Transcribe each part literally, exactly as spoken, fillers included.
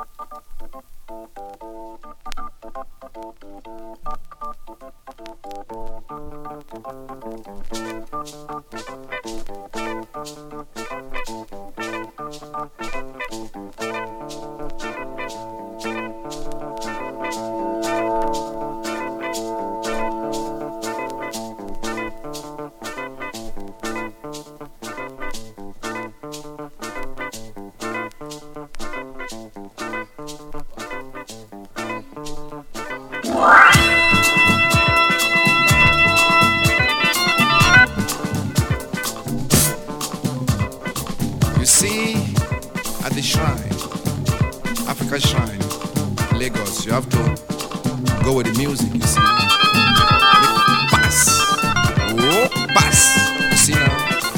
You see, at the shrine, Africa Shrine, Lagos, you have to go with the music, you see. Make bass. Oh, bass. You see now?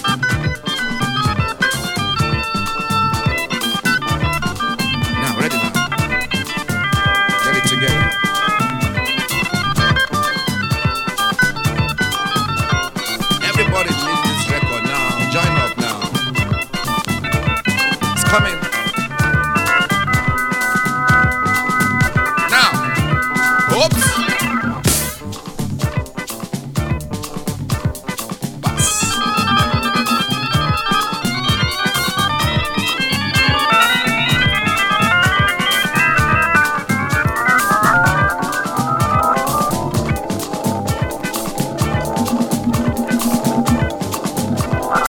Now, ready now. Get it together. Everybody needs this record now. Join up now. It's coming.